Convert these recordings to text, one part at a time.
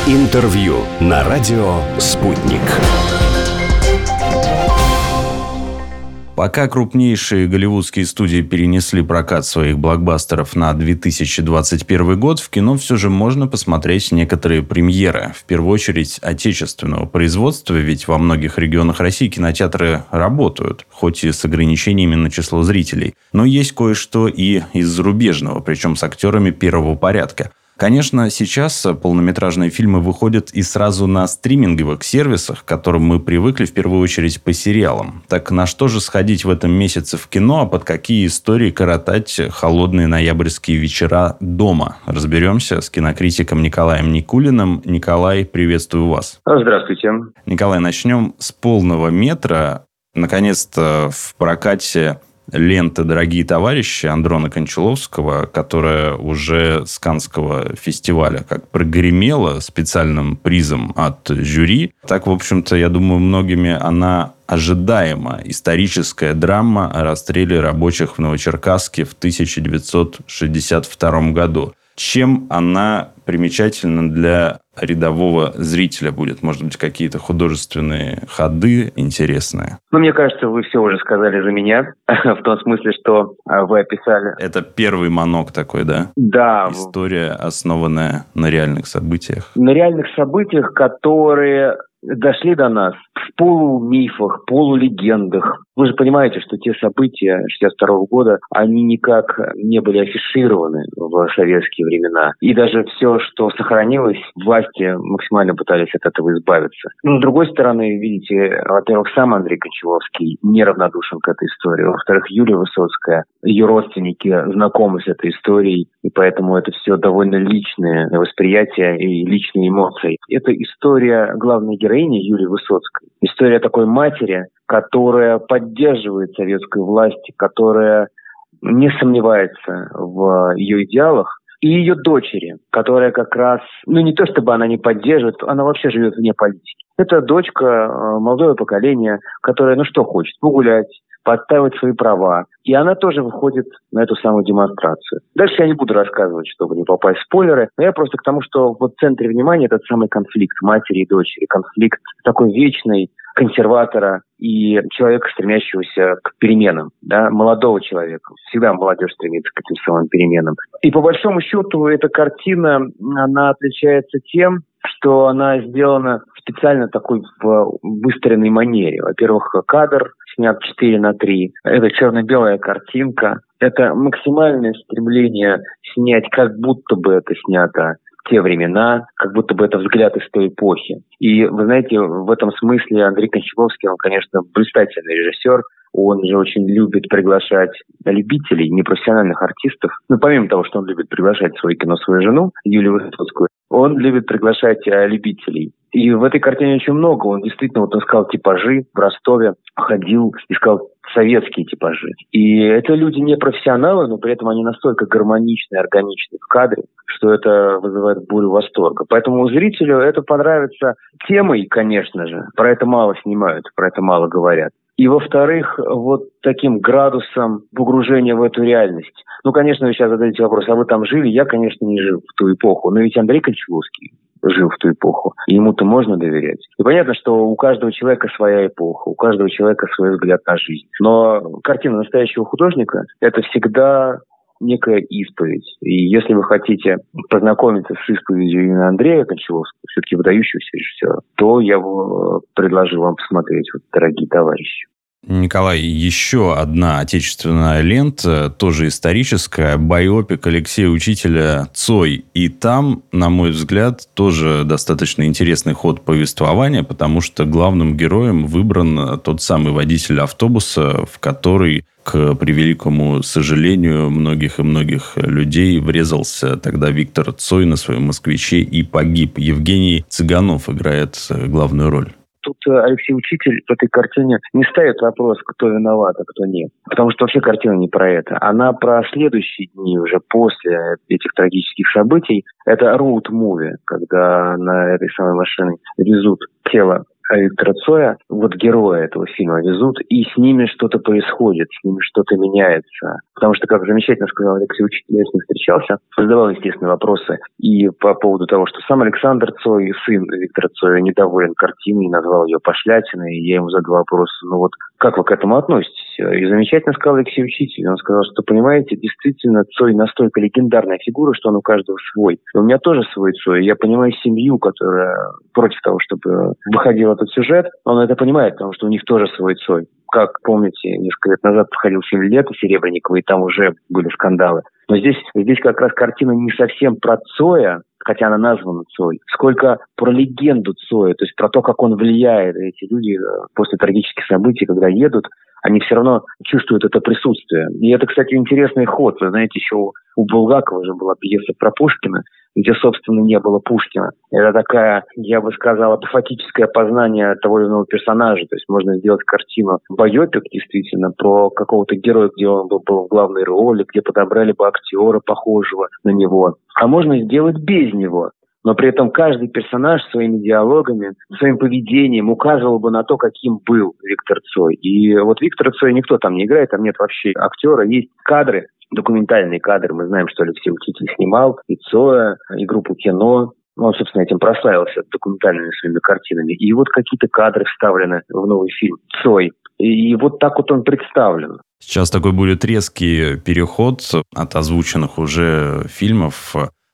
Интервью на радио «Спутник». Пока крупнейшие голливудские студии перенесли прокат своих блокбастеров на 2021 год, в кино все же можно посмотреть некоторые премьеры. В первую очередь отечественного производства, ведь во многих регионах России кинотеатры работают, хоть и с ограничениями на число зрителей. Но есть кое-что и из зарубежного, причем с актерами первого порядка. Конечно, сейчас полнометражные фильмы выходят и сразу на стриминговых сервисах, к которым мы привыкли в первую очередь по сериалам. Так на что же сходить в этом месяце в кино, а под какие истории коротать холодные ноябрьские вечера дома? Разберемся с кинокритиком Николаем Никулиным. Николай, приветствую вас. Здравствуйте. Николай, начнем с полного метра. Наконец-то в прокате лента «Дорогие товарищи» Андрона Кончаловского, которая уже с Каннского фестиваля как прогремела специальным призом от жюри. Так, в общем-то, я думаю, многими она ожидаема. Историческая драма о расстреле рабочих в Новочеркасске в 1962 году. Чем она примечательна для рядового зрителя будет? Может быть, какие-то художественные ходы интересные? Мне кажется, вы все уже сказали за меня, в том смысле, что вы описали. Это первый манок такой, да? Да. История, основанная на реальных событиях. На реальных событиях, которые дошли до нас в полумифах, полулегендах. Вы же понимаете, что те события 1962 года, они никак не были афишированы в советские времена. И даже все, что сохранилось, власти максимально пытались от этого избавиться. Но, с другой стороны, видите, во-первых, сам Андрей Кончаловский неравнодушен к этой истории. Во-вторых, Юлия Высоцкая, ее родственники знакомы с этой историей, и поэтому это все довольно личное восприятие и личные эмоции. Это история главной героини Юлии Высоцкой. История такой матери, которая поддерживает советскую власть, которая не сомневается в ее идеалах, и ее дочери, которая как раз, не то чтобы она не поддерживает, она вообще живет вне политики. Это дочка молодого поколения, которая, что хочет, погулять, подставить свои права. И она тоже выходит на эту самую демонстрацию. Дальше я не буду рассказывать, чтобы не попасть в спойлеры, но я просто к тому, что в центре внимания этот самый конфликт матери и дочери. Конфликт такой вечный консерватора и человека, стремящегося к переменам, молодого человека. Всегда молодежь стремится к этим самым переменам. И по большому счету эта картина, она отличается тем, что она сделана в специально такой в выстроенной манере. Во-первых, кадр снят 4:3. Это черно-белая картинка. Это максимальное стремление снять, как будто бы это снято в те времена, как будто бы это взгляд из той эпохи. И, вы знаете, в этом смысле Андрей Кончаловский, он, конечно, блистательный режиссер. Он же очень любит приглашать любителей, непрофессиональных артистов. Помимо того, что он любит приглашать в свое кино свою жену, Юлию Высоцкую, он любит приглашать любителей. И в этой картине очень много. Он действительно искал типажи в Ростове, ходил, искал советские типажи. И это люди не профессионалы, но при этом они настолько гармоничны, органичны в кадре, что это вызывает бурю восторга. Поэтому зрителю это понравится темой, конечно же. Про это мало снимают, про это мало говорят. И, во-вторых, таким градусом погружения в эту реальность. Конечно, вы сейчас задаете вопрос, а вы там жили? Я, конечно, не жил в ту эпоху. Но ведь Андрей Кончаловский жил в ту эпоху. И ему-то можно доверять. И понятно, что у каждого человека своя эпоха, у каждого человека свой взгляд на жизнь. Но картина настоящего художника – это всегда некая исповедь. И если вы хотите познакомиться с исповедью именно Андрея Кончаловского, все-таки выдающегося режиссера, то я предложил вам посмотреть «Дорогие товарищи». Николай, еще одна отечественная лента, тоже историческая, байопик Алексея Учителя «Цой». И там, на мой взгляд, тоже достаточно интересный ход повествования, потому что главным героем выбран тот самый водитель автобуса, в который, к превеликому сожалению многих и многих людей, врезался тогда Виктор Цой на своем «Москвиче» и погиб. Евгений Цыганов играет главную роль. Тут Алексей Учитель в этой картине не ставит вопрос, кто виноват, а кто нет. Потому что вообще картина не про это. Она про следующие дни, уже после этих трагических событий. Это роуд-муви, когда на этой самой машине везут тело Виктора Цоя, вот героя этого фильма везут, и с ними что-то происходит, с ними что-то меняется. Потому что, как замечательно сказал Алексей Учитель, я с ним встречался, задавал, естественно, вопросы и по поводу того, что сам Александр Цой, сын Виктора Цоя, недоволен картиной, назвал ее пошлятиной, и я ему задал вопрос, как вы к этому относитесь? И замечательно сказал Алексей Учитель. Он сказал, что, понимаете, действительно, Цой настолько легендарная фигура, что он у каждого свой. И у меня тоже свой Цой. Я понимаю семью, которая против того, чтобы выходил этот сюжет. Он это понимает, потому что у них тоже свой Цой. Как помните, несколько лет назад проходил фильм «Лето» Серебренникова, и там уже были скандалы. Но здесь как раз картина не совсем про Цоя, хотя она названа Цой, сколько про легенду Цоя, то есть про то, как он влияет. Эти люди после трагических событий, когда едут, они все равно чувствуют это присутствие. И это, кстати, интересный ход. Вы знаете, еще у Булгакова же была пьеса про Пушкина, где, собственно, не было Пушкина. Это такая, я бы сказал, апофатическое познание того или иного персонажа. То есть можно сделать картину байопик, действительно, про какого-то героя, где он был в главной роли, где подобрали бы актера, похожего на него. А можно сделать без него. Но при этом каждый персонаж своими диалогами, своим поведением указывал бы на то, каким был Виктор Цой. И вот Виктора Цоя никто там не играет, там нет вообще актера, есть кадры, документальные кадры. Мы знаем, что Алексей Учитель снимал и Цоя, и группу «Кино». Он, собственно, этим прославился документальными своими картинами. И вот какие-то кадры вставлены в новый фильм «Цой». И вот так вот он представлен. Сейчас такой будет резкий переход от озвученных уже фильмов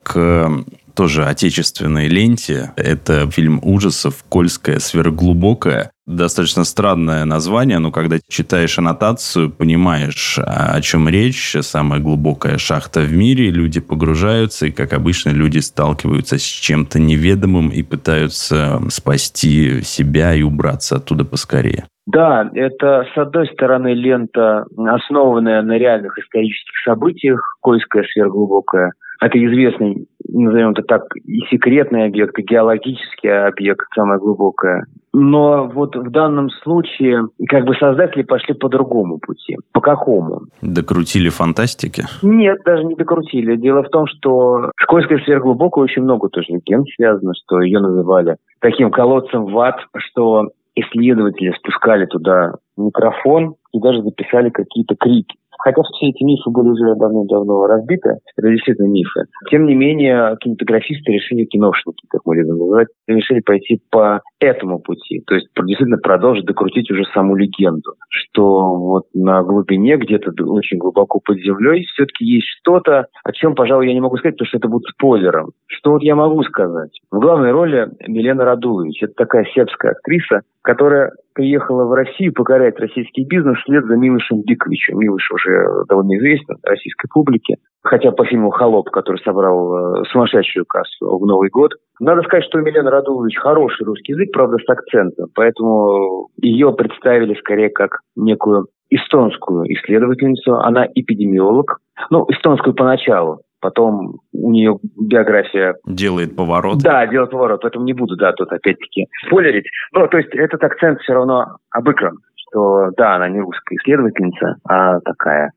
к тоже отечественной ленте. Это фильм ужасов «Кольская сверхглубокая». Достаточно странное название, но когда читаешь аннотацию, понимаешь, о чем речь. Самая глубокая шахта в мире. Люди погружаются, и, как обычно, люди сталкиваются с чем-то неведомым и пытаются спасти себя и убраться оттуда поскорее. Да, это, с одной стороны, лента, основанная на реальных исторических событиях, «Кольская сверхглубокая». Это известный, назовем это так, и секретный объект, и геологический объект, самое глубокое. Но вот в данном случае как бы создатели пошли по другому пути. По какому? Докрутили фантастики? Нет, даже не докрутили. Дело в том, что с «Кольской сверхглубокой» очень много тоже легенд связано, что ее называли таким колодцем в ад, что исследователи спускали туда микрофон и даже записали какие-то крики. Хотя все эти мифы были уже давно-давно разбиты, это действительно мифы. Тем не менее, кинематографисты решили, киношники, как мы любим называть, решили пойти по этому пути. То есть действительно продолжить докрутить уже саму легенду. Что вот на глубине, где-то очень глубоко под землей, все-таки есть что-то, о чем, пожалуй, я не могу сказать, потому что это будет спойлером. Что вот я могу сказать? В главной роли Милена Радулович. Это такая сербская актриса, которая приехала в Россию покорять российский бизнес вслед за Милошем Биковичем. Милош уже довольно известен российской публике. Хотя по фильму «Холоп», который собрал сумасшедшую кассу в Новый год. Надо сказать, что у Милены Радулович хороший русский язык, правда, с акцентом. Поэтому ее представили скорее как некую эстонскую исследовательницу. Она эпидемиолог. Эстонскую поначалу. Потом у нее биография... Делает поворот. Да, делает поворот. Поэтому не буду, тут опять-таки спойлерить. То есть этот акцент все равно обыгран. Что, да, она не русская исследовательница, а такая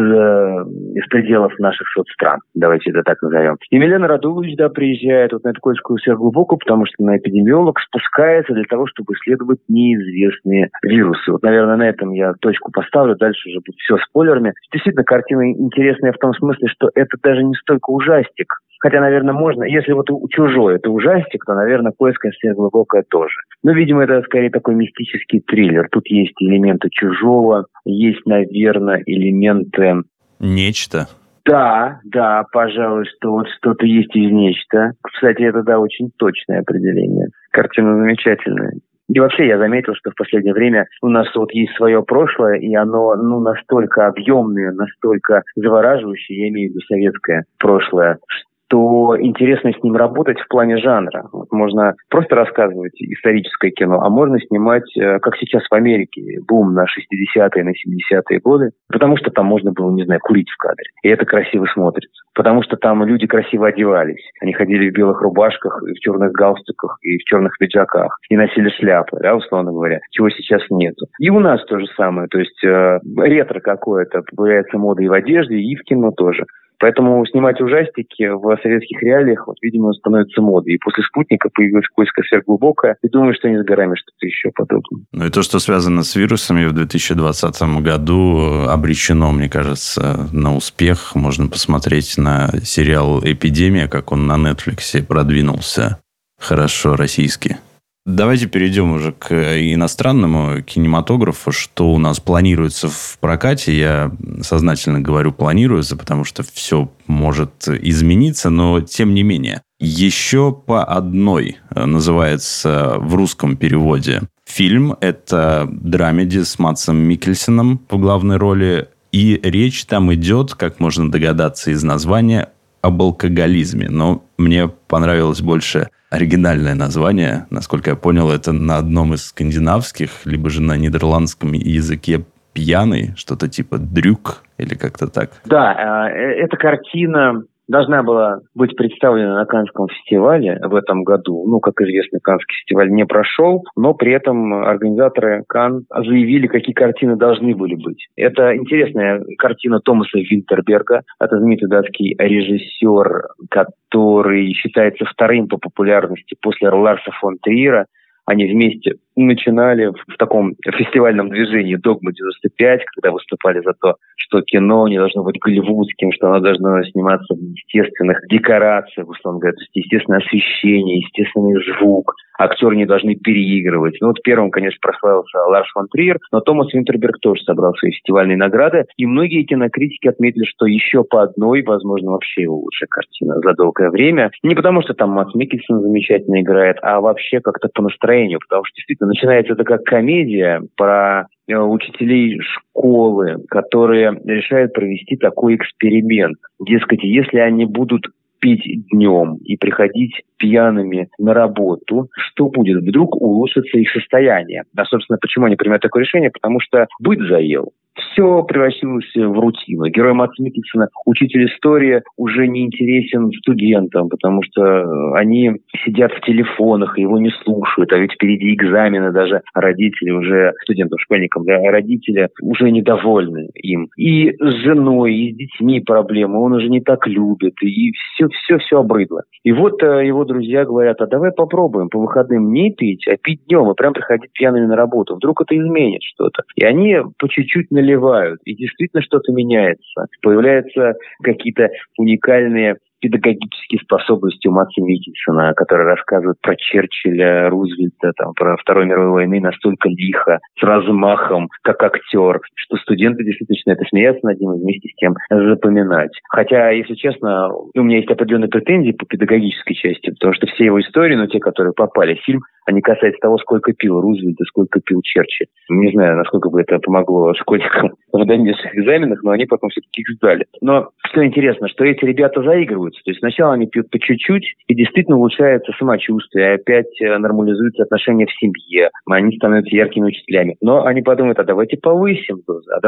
из пределов наших соцстран. Давайте это так назовем. И Милена Радулович, приезжает на эту Кольскую сверхглубокую, потому что она эпидемиолог, спускается для того, чтобы исследовать неизвестные вирусы. Наверное, на этом я точку поставлю. Дальше уже будет все спойлерами. Действительно, картина интересная в том смысле, что это даже не столько ужастик. Хотя, наверное, можно. Если вот «Чужой» — это ужастик, то, наверное, «Кольская сверхглубокая» тоже. Видимо, это скорее такой мистический триллер. Тут есть элементы «Чужого», есть, наверное, элементы... Нечто. Да, пожалуй, что вот что-то есть из «Нечто». Кстати, это, очень точное определение. Картина замечательная. И вообще я заметил, что в последнее время у нас вот есть свое прошлое, и оно настолько объемное, настолько завораживающее, я имею в виду советское прошлое, то интересно с ним работать в плане жанра. Можно просто рассказывать историческое кино, а можно снимать, как сейчас в Америке, бум на 60-е, на 70-е годы, потому что там можно было, курить в кадре. И это красиво смотрится. Потому что там люди красиво одевались. Они ходили в белых рубашках, и в черных галстуках, и в черных пиджаках. И носили шляпы, условно говоря, чего сейчас нету. И у нас то же самое. То есть ретро какое-то, появляется мода и в одежде, и в кино тоже. Поэтому снимать ужастики в советских реалиях, видимо, становится модой. И после «Спутника» резко появилась поиска сверхглубокая. И думаю, что не с горами что-то еще подобное. Ну и то, что связано с вирусами в 2020 году, обречено, мне кажется, на успех. Можно посмотреть на сериал «Эпидемия», как он на Netflix продвинулся хорошо российский. Давайте перейдем уже к иностранному кинематографу. Что у нас планируется в прокате? Я сознательно говорю «планируется», потому что все может измениться, но тем не менее. «Еще по одной» называется в русском переводе фильм. Это драмеди с Мадсом Миккельсеном в главной роли. И речь там идет, как можно догадаться из названия, об алкоголизме. Но мне понравилось больше оригинальное название. Насколько я понял, это на одном из скандинавских, либо же на нидерландском языке «пьяный», что-то типа «дрюк» или как-то так. Да, эта картина должна была быть представлена на Каннском фестивале в этом году. Ну, как известно, Каннский фестиваль не прошел, но при этом организаторы Канн заявили, какие картины должны были быть. Это интересная картина Томаса Винтерберга. Это знаменитый датский режиссер, который считается вторым по популярности после Ларса фон Триера. Они вместе начинали в таком фестивальном движении «Догма-95», когда выступали за то, что кино не должно быть голливудским, что оно должно сниматься в естественных декорациях, условно говоря, то есть естественное освещение, естественный звук, актеры не должны переигрывать. Ну вот первым, конечно, прославился Ларс фон Триер, но Томас Винтерберг тоже собрал свои фестивальные награды, и многие кинокритики отметили, что «Еще по одной», возможно, вообще его лучшая картина за долгое время. Не потому, что там Мадс Миккельсен замечательно играет, а вообще как-то по настроению, потому что действительно начинается это как комедия про учителей школы, которые решают провести такой эксперимент. Дескать, если они будут пить днем и приходить пьяными на работу, что будет? Вдруг улучшится их состояние. А, собственно, почему они принимают такое решение? Потому что быт заел. Все превратилось в рутину. Герой Мадса Миккельсена, учитель истории, уже не интересен студентам, потому что они сидят в телефонах и его не слушают, а ведь впереди экзамены, даже родители уже, студентам, школьникам, да, родители уже недовольны им. И с женой, и с детьми проблемы, он уже не так любит, и все обрыдло. И вот его друзья говорят: а давай попробуем по выходным не пить, а пить днем, и прям приходить пьяными на работу. Вдруг это изменит что-то. И они по чуть-чуть наливают, и действительно что-то меняется. Появляются какие-то уникальные педагогические способности у Мадса Миккельсена, который рассказывает про Черчилля, Рузвельта, там, про Вторую мировую войну настолько лихо, с размахом, как актер, что студенты действительно начинают смеяться над ним и вместе с тем запоминать. Хотя, если честно, у меня есть определенные претензии по педагогической части, потому что все его истории, но те, которые попали в фильм, они касаются того, сколько пил Рузвельт и сколько пил Черчилль. Не знаю, насколько бы это помогло школьникам в дальнейших экзаменах, но они потом все-таки их сдали. Но что интересно, что эти ребята заигрываются. То есть сначала они пьют по чуть-чуть, и действительно улучшается самочувствие, опять нормализуются отношения в семье, они становятся яркими учителями. Но они подумают: а давайте повысим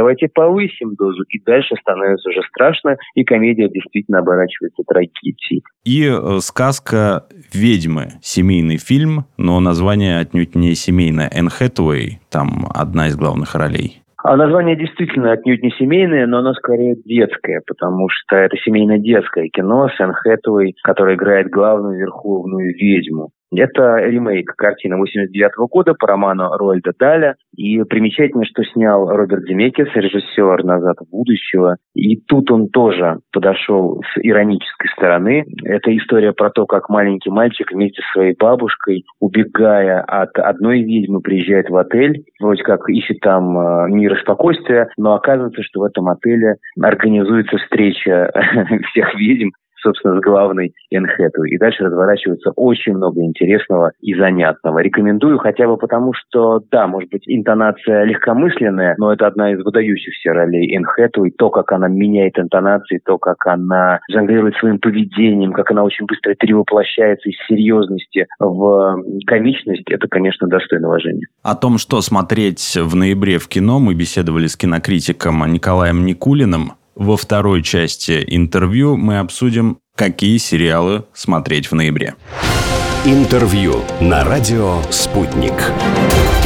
дозу, и дальше становится уже страшно, и комедия действительно оборачивается трагедией. И сказка «Ведьмы», семейный фильм, но название отнюдь не семейное. Энн Хэтэуэй там одна из главных ролей. А название действительно отнюдь не семейное, но оно скорее детское, потому что это семейно-детское кино с Энн Хэтэуэй, которая играет главную верховную ведьму. Это ремейк картины 1989 года по роману Роальда Даля. И примечательно, что снял Роберт Земекис, режиссер «Назад в будущего». И тут он тоже подошел с иронической стороны. Это история про то, как маленький мальчик вместе со своей бабушкой, убегая от одной ведьмы, приезжает в отель. Вроде как ищет там мир и спокойствие, но оказывается, что в этом отеле организуется встреча всех ведьм, собственно, с главной Энн Хэтэуэй. И дальше разворачивается очень много интересного и занятного. Рекомендую хотя бы потому, что, да, может быть, интонация легкомысленная, но это одна из выдающихся ролей Энн Хэтэуэй. То, как она меняет интонации, то, как она жонглирует своим поведением, как она очень быстро перевоплощается из серьезности в комичность, это, конечно, достойно уважения. О том, что смотреть в ноябре в кино, мы беседовали с кинокритиком Николаем Никулиным. Во второй части интервью мы обсудим, какие сериалы смотреть в ноябре. Интервью на радио «Спутник».